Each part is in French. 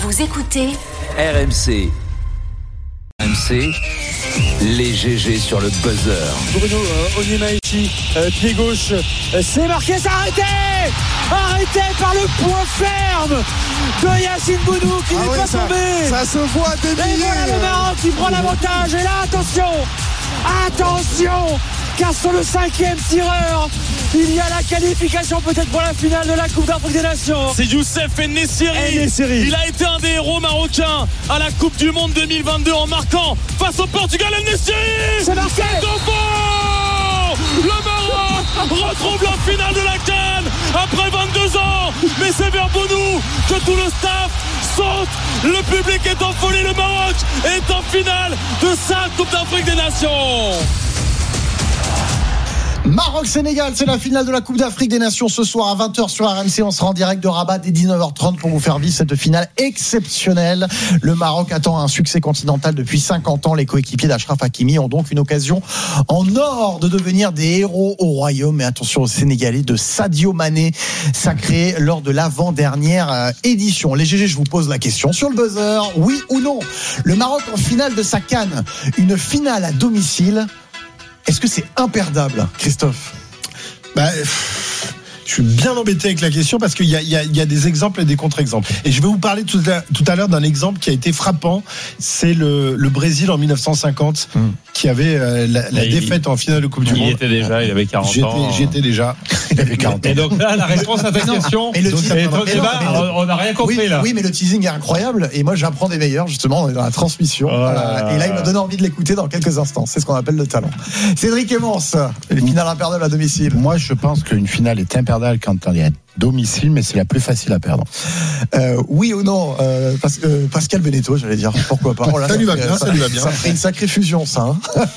Vous écoutez RMC. RMC, les GG sur le buzzer. Bruno Onyemaechi, pied gauche, c'est marqué, c'est arrêté par le point ferme de Yacine Bounou qui n'est pas tombé. Ça se voit des milliers. Et voilà le Maroc qui prend l'avantage. Et là, attention, car sur le 5e tireur, il y a la qualification peut-être pour la finale de la Coupe d'Afrique des Nations. C'est Youssef En-Nesyri. Il a été un des héros marocains à la Coupe du Monde 2022 en marquant face au Portugal. En-Nesyri, c'est marqué. Le Maroc retrouve la finale de la CAN après 22 ans. Mais c'est vers Bounou que tout le staff saute. Le public est en folie. Le Maroc est en finale de sa Coupe d'Afrique des Nations. Maroc-Sénégal, c'est la finale de la Coupe d'Afrique des Nations ce soir à 20h sur RMC. On sera en direct de Rabat dès 19h30 pour vous faire vivre cette finale exceptionnelle. Le Maroc attend un succès continental depuis 50 ans. Les coéquipiers d'Achraf Hakimi ont donc une occasion en or de devenir des héros au royaume. Mais attention aux Sénégalais de Sadio Mané, sacré lors de l'avant-dernière édition. Les GG, je vous pose la question sur le buzzer. Oui ou non? Le Maroc en finale de sa CAN, une finale à domicile. Est-ce que c'est imperdable, Christophe? Je suis bien embêté avec la question parce qu'il y a des exemples et des contre-exemples. Et je vais vous parler tout à l'heure d'un exemple qui a été frappant. C'est le Brésil en 1950 qui avait la défaite en finale de Coupe du Monde. Il était déjà, il avait 40 ans. J'y étais déjà. Il avait 40 ans. Et donc là, la réponse à ta question, on n'a rien compris là. Oui, mais le teasing est incroyable. Et moi, j'apprends des meilleurs, justement, on est dans la transmission. Et là, il m'a donné envie de l'écouter dans quelques instants. C'est ce qu'on appelle le talent. Cédric Emmons, les finales imperdables à domicile. Moi, je pense qu'une finale est imperdable quand on est à domicile, mais c'est la plus facile à perdre. Oui ou non, Pascal Beneteau, j'allais dire, pourquoi pas. Ça lui va bien. Ça ferait une sacrée fusion, ça.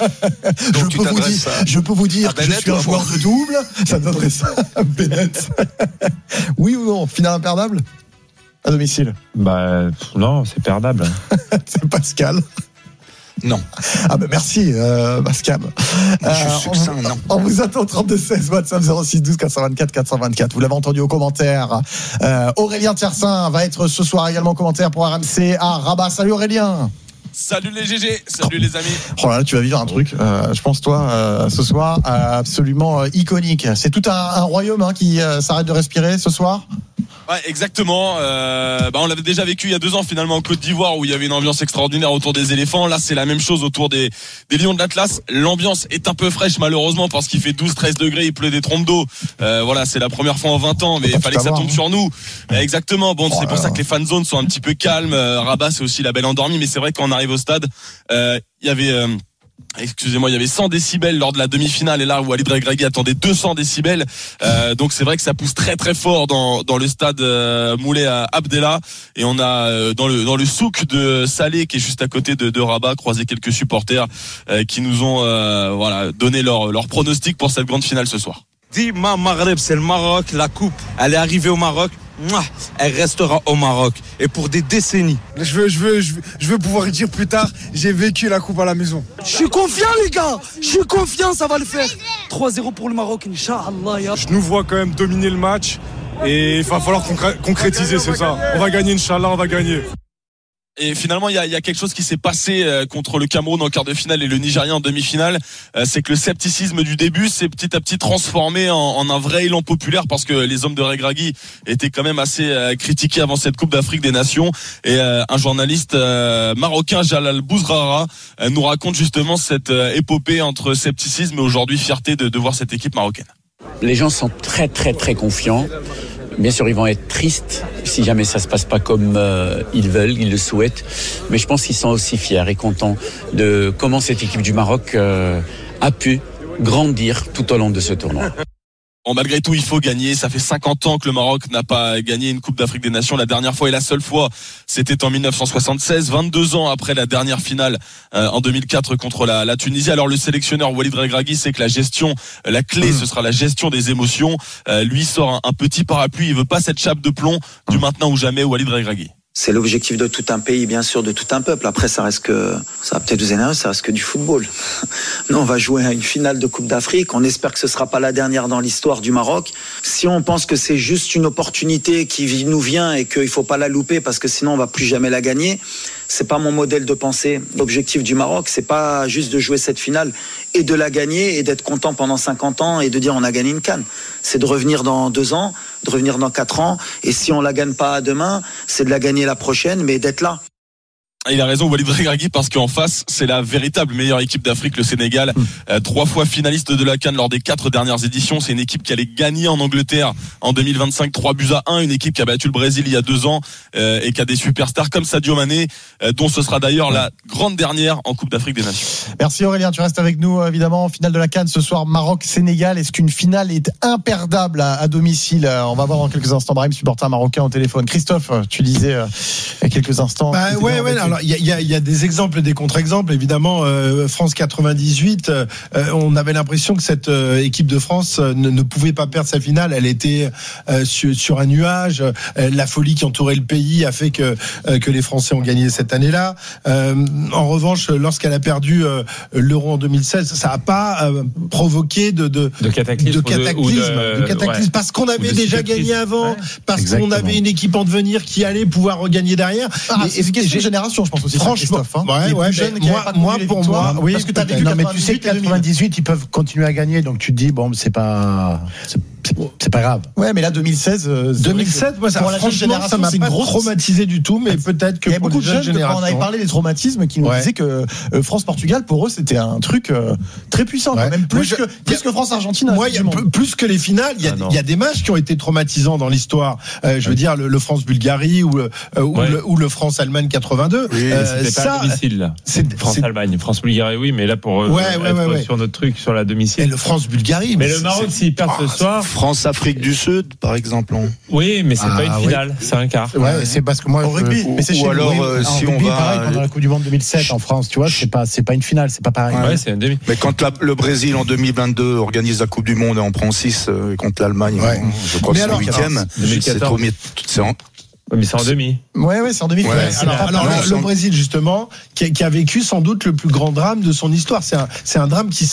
Je peux vous dire que je suis un joueur de double. Ça donnerait ça à Bennett. Oui ou non, finale imperdable à domicile? Non, c'est perdable. C'est Pascal. Non. Merci Pascal. Je suis succinct, non. On vous attend 32-16, WhatsApp 06 12 424 424. Vous l'avez entendu aux commentaires. Aurélien Tiersin va être ce soir également commentaire pour RMC à Rabat. Salut Aurélien. Salut les GG, salut les amis. Oh là, tu vas vivre un truc, je pense toi, ce soir, absolument iconique. C'est tout un royaume qui s'arrête de respirer ce soir. Ouais, exactement. On l'avait déjà vécu il y a 2 ans finalement en Côte d'Ivoire où il y avait une ambiance extraordinaire autour des éléphants. Là, c'est la même chose autour des lions de l'Atlas. L'ambiance est un peu fraîche malheureusement parce qu'il fait 12-13 degrés, il pleut des trompes d'eau. Voilà, c'est la première fois en 20 ans, mais il fallait que ça tombe sur nous. Exactement. Bon, c'est pour ça que les fan zones sont un petit peu calmes. Rabat, c'est aussi la belle endormie, mais c'est vrai qu'on arrive au stade, il y avait il y avait 100 décibels lors de la demi-finale et là Walid Regragui attendait 200 décibels. Donc c'est vrai que ça pousse très très fort dans le stade Moulay Abdellah et on a dans le souk de Salé qui est juste à côté de Rabat croisé quelques supporters qui nous ont donné leur pronostic pour cette grande finale ce soir. Dima Maghreb, c'est le Maroc, la coupe, elle est arrivée au Maroc. Elle restera au Maroc et pour des décennies. Je veux pouvoir dire plus tard, j'ai vécu la coupe à la maison. Je suis confiant les gars, ça va le faire. 3-0 pour le Maroc, Inch'Allah. Je nous vois quand même dominer le match et il va falloir concrétiser, c'est ça. On va gagner, Inch'Allah, on va gagner. Et finalement, il y a quelque chose qui s'est passé contre le Cameroun en quart de finale et le Nigeria en demi-finale. C'est que le scepticisme du début s'est petit à petit transformé en un vrai élan populaire parce que les hommes de Regragui étaient quand même assez critiqués avant cette Coupe d'Afrique des Nations. Et un journaliste marocain, Jalal Bouzrara, nous raconte justement cette épopée entre scepticisme et aujourd'hui fierté de voir cette équipe marocaine. Les gens sont très très très confiants. Bien sûr, ils vont être tristes si jamais ça se passe pas comme ils veulent, ils le souhaitent. Mais je pense qu'ils sont aussi fiers et contents de comment cette équipe du Maroc a pu grandir tout au long de ce tournoi. Bon, malgré tout, il faut gagner. Ça fait 50 ans que le Maroc n'a pas gagné une Coupe d'Afrique des Nations. La dernière fois et la seule fois, c'était en 1976, 22 ans après la dernière finale en 2004 contre la Tunisie. Alors le sélectionneur Walid Regragui sait que la clé, ce sera la gestion des émotions. Lui sort un petit parapluie. Il veut pas cette chape de plomb du maintenant ou jamais Walid Regragui. C'est l'objectif de tout un pays, bien sûr, de tout un peuple. Après, ça va peut-être vous énerver, ça reste que du football. Nous, on va jouer à une finale de Coupe d'Afrique. On espère que ce sera pas la dernière dans l'histoire du Maroc. Si on pense que c'est juste une opportunité qui nous vient et qu'il faut pas la louper parce que sinon on va plus jamais la gagner, c'est pas mon modèle de pensée. L'objectif du Maroc, c'est pas juste de jouer cette finale et de la gagner et d'être content pendant 50 ans et de dire on a gagné une CAN. C'est de revenir dans 2 ans, de revenir dans 4 ans. Et si on la gagne pas demain, c'est de la gagner la prochaine, mais d'être là. Il a raison, Walid Regragui, parce qu'en face, c'est la véritable meilleure équipe d'Afrique, le Sénégal. 3 fois finaliste de la CAN lors des 4 dernières éditions. C'est une équipe qui allait gagner en Angleterre en 2025, 3-1. Une équipe qui a battu le Brésil il y a 2 ans et qui a des superstars comme Sadio Mané, dont ce sera d'ailleurs la grande dernière en Coupe d'Afrique des Nations. Merci Aurélien, tu restes avec nous évidemment. Finale de la CAN ce soir, Maroc-Sénégal. Est-ce qu'une finale est imperdable à domicile? On va voir dans quelques instants Brahim, supporter marocain au téléphone. Christophe, tu disais il y a quelques instants. Alors, il y a des exemples et des contre-exemples. Évidemment, France 98, on avait l'impression que cette équipe de France ne pouvait pas perdre sa finale. Elle était sur un nuage. La folie qui entourait le pays a fait que les Français ont gagné cette année-là. En revanche, lorsqu'elle a perdu l'Euro en 2016, ça n'a pas provoqué de cataclysme, parce qu'on avait déjà gagné avant, parce qu'on avait une équipe en devenir qui allait pouvoir regagner derrière. C'est une question de génération, je pense aussi. Franchement, oui, parce que tu as vécu 98, mais tu sais que 98, ils peuvent continuer à gagner, donc tu te dis bon, c'est pas grave. Ouais, mais là 2016, moi ça, franchement, ça m'a pas traumatisé du tout, mais peut-être que il y a beaucoup de jeunes quand on avait parlé des traumatismes qui nous disaient que France-Portugal pour eux c'était un truc très puissant, quand même plus que France-Argentine. Moi, plus que les finales, il y a des matchs qui ont été traumatisants dans l'histoire. Je veux dire le France-Bulgarie ou le France-Allemagne 82. Oui, c'était pas à domicile là. France-Allemagne, France-Bulgarie, oui, mais là pour être sur notre truc sur la domicile. Et le France-Bulgarie. Mais le Maroc s'il perd ce soir. France-Afrique du Sud, par exemple. Oui, mais c'est pas une finale, c'est un quart. Ouais, c'est parce que moi au rugby. Mais c'est ou alors si on va pareil, pendant la Coupe du Monde 2007 en France, tu vois, c'est pas une finale, c'est pas pareil. Ouais, c'est un demi. Mais quand le Brésil en 2022 organise la Coupe du Monde et en prend 6 contre l'Allemagne, je crois que c'est le 8e. 2014. Mais c'est en demi. Ouais, c'est en demi. Alors le Brésil justement, qui a vécu sans doute le plus grand drame de son histoire. C'est un drame qui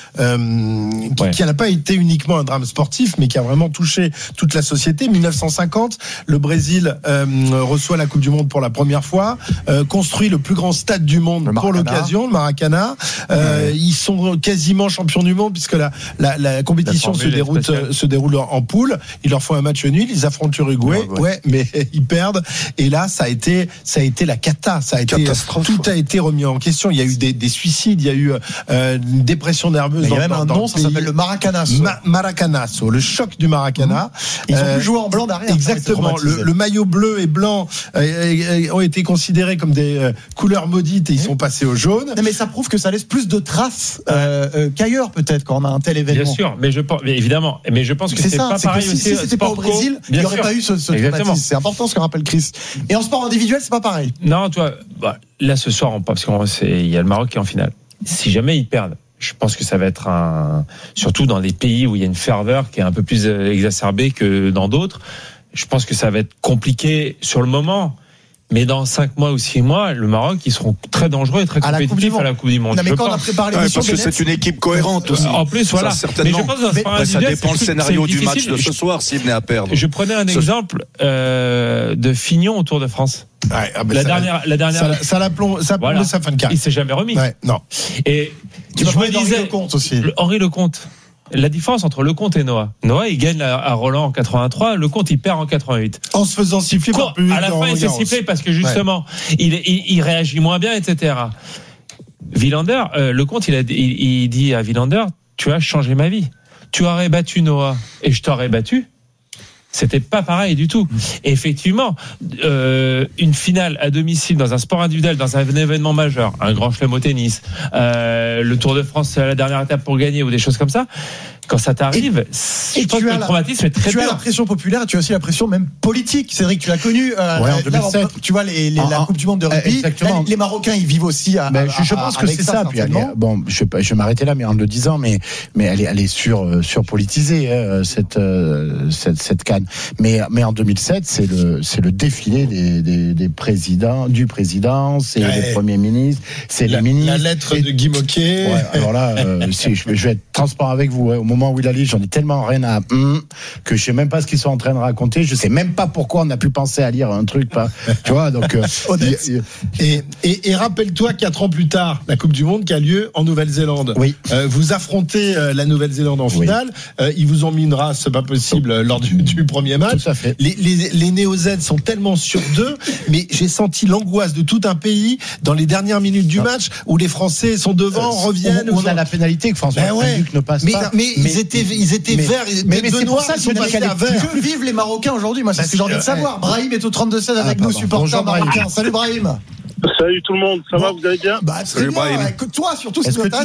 n'a pas été uniquement un drame sportif, mais qui a vraiment touché toute la société. 1950, le Brésil reçoit la Coupe du Monde pour la première fois, construit le plus grand stade du monde pour l'occasion, le Maracanã. Ils sont quasiment champions du monde puisque la compétition se déroule en poule. Il leur faut un match nul. Ils affrontent l'Uruguay. Ouais, mais ils perdent. Et là, ça a été la cata. Tout a été remis en question. Il y a eu des suicides, il y a eu une dépression nerveuse. Il y a même un nom, ça s'appelle le Maracanazo. Maracanazo, le choc du Maracanã. Ils ont pu jouer en blanc derrière. Exactement. Le maillot bleu et blanc ont été considérés comme des couleurs maudites et ils sont passés au jaune. Mais ça prouve que ça laisse plus de traces qu'ailleurs peut-être quand on a un tel événement. Bien sûr, mais évidemment, mais je pense que c'est pas pareil aussi. Si c'était pas au Brésil, il n'y aurait pas eu ce traumatisme. C'est important ce que rappelle Chris. Et en sport individuel, c'est pas pareil. Non, tu vois, là ce soir, parce qu'il y a le Maroc qui est en finale. Si jamais ils perdent, je pense que ça va être surtout dans des pays où il y a une ferveur qui est un peu plus exacerbée que dans d'autres. Je pense que ça va être compliqué sur le moment. Mais dans 5 mois ou 6 mois, le Maroc, ils seront très dangereux et très compétitifs à la Coupe du Monde. Non, mais quand on a préparé l'émission, parce que c'est une équipe cohérente aussi. En plus, voilà. Certainement. Mais je pense ça dépend le scénario du match de ce soir s'il venait à perdre. Je prenais un exemple de Fignon au Tour de France. La dernière. Ça plombe sa fin de carrière. Il s'est jamais remis. Non. Et tu me disais Lecomte aussi. Henri Lecomte. La différence entre Lecomte et Noah. Noah, il gagne à Roland en 83. Lecomte, il perd en 88. En se faisant siffler par le public. À la fin, il s'est sifflé parce que justement, il réagit moins bien, etc. Villander, Lecomte, il dit à Villander, tu as changé ma vie. Tu aurais battu Noah et je t'aurais battu. C'était pas pareil du tout. Et effectivement, une finale à domicile dans un sport individuel, dans un événement majeur, un grand chelem au tennis, le Tour de France, c'est la dernière étape pour gagner ou des choses comme ça, quand ça t'arrive, je pense que le traumatisme est très dur. Tu as la pression populaire et tu as aussi la pression même politique. Cédric, tu l'as connu. En 2007. Tu vois la Coupe du Monde de rugby. Exactement. Là, les Marocains, ils vivent aussi je pense que c'est ça. Puis bon, je vais m'arrêter là, mais en le disant, mais elle est surpolitisée cette CAN. Mais en 2007, c'est le défilé des présidents, du président, c'est les premiers ministres, c'est les ministres. La lettre de Guy Moquet. Ouais, alors là, je vais être transparent avec vous. Au moment où il allait, j'en ai tellement rien à que je sais même pas ce qu'ils sont en train de raconter. Je sais même pas pourquoi on a pu penser à lire un truc, tu vois. Donc et rappelle-toi 4 ans plus tard, la Coupe du Monde qui a lieu en Nouvelle-Zélande. Oui. Vous affrontez la Nouvelle-Zélande en finale. Ils vous ont mis une race pas possible lors du premier match. Tout à fait. Les Néo-Z sont tellement sur d'eux, mais j'ai senti l'angoisse de tout un pays dans les dernières minutes du match où les Français sont devant, reviennent. On a la pénalité que François Duc ne passe pas. Mais ils étaient verts. Mais c'est pour ça qu'ils sont pas verts. Que vivent les Marocains aujourd'hui? Moi, c'est ce que j'ai envie de savoir. Brahim est au 32-16 avec nous, supporters marocains. Salut Brahim. Salut tout le monde, ça va, vous allez bien? Salut Brahim. Toi surtout, c'est très bien,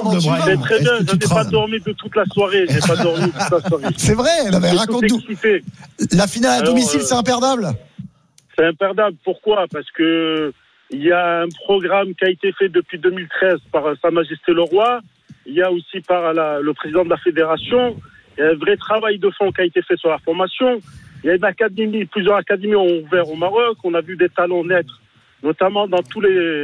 je n'ai pas dormi de toute la soirée. C'est vrai, raconte-nous. La finale à domicile, c'est imperdable? C'est imperdable, pourquoi? Parce que il y a un programme qui a été fait depuis 2013 par Sa Majesté le Roi. Il y a aussi par le président de la fédération. Il y a un vrai travail de fond qui a été fait sur la formation. Il y a une académie, plusieurs académies ont ouvert au Maroc. On a vu des talents naître, notamment dans tous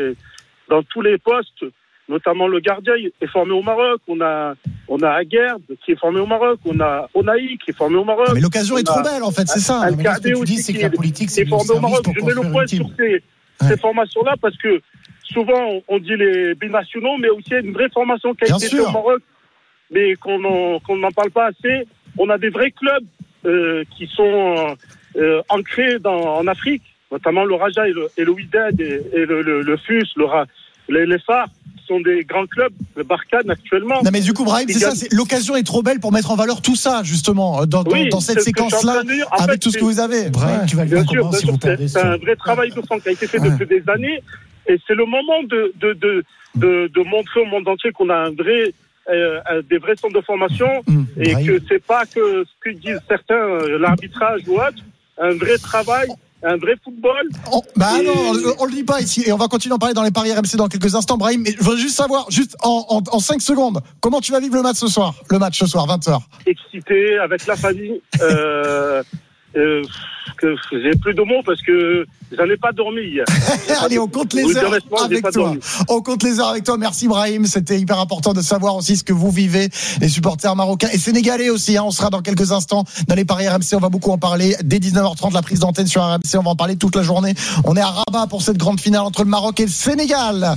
les postes. Notamment le gardien est formé au Maroc. On a Aguerd qui est formé au Maroc. On a Onaï qui est formé au Maroc. Mais l'occasion est trop belle en fait, c'est ça. Al-Kadé aussi c'est que la politique c'est formé au Maroc. Je mets le point sur ces formations-là parce que souvent on dit les binationaux, mais aussi une vraie formation qui a été faite au Maroc, mais qu'on n'en parle pas assez. On a des vrais clubs qui sont ancrés en Afrique, notamment le Raja et le Wydad et le FUS, les Phares, qui sont des grands clubs, le Barkhane actuellement. Non mais du coup Brahim, c'est ça, l'occasion est trop belle pour mettre en valeur tout ça justement dans cette séquence-là, avec tout ce que vous avez. Brahim, tu vas le bien dire sûr, comment si vous perdez. C'est un vrai travail de fond qui a été fait depuis des années, et c'est le moment de montrer au monde entier qu'on a des vrais centres de formation, et que c'est pas que ce que disent certains, l'arbitrage ou autre, un vrai travail. Un vrai football. Non, on le dit pas ici, et on va continuer à en parler dans les paris RMC dans quelques instants, Brahim. Mais je veux juste savoir, en 5 secondes, comment tu vas vivre le match ce soir, 20h. Excité avec la famille. Que j'ai plus de mots parce que j'en ai pas dormi hier. Allez, on compte les heures avec toi. On compte les heures avec toi. Merci Brahim. C'était hyper important de savoir aussi ce que vous vivez, les supporters marocains et sénégalais aussi. On sera dans quelques instants dans les paris RMC. On va beaucoup en parler. Dès 19h30, la prise d'antenne sur RMC. On va en parler toute la journée. On est à Rabat pour cette grande finale entre le Maroc et le Sénégal.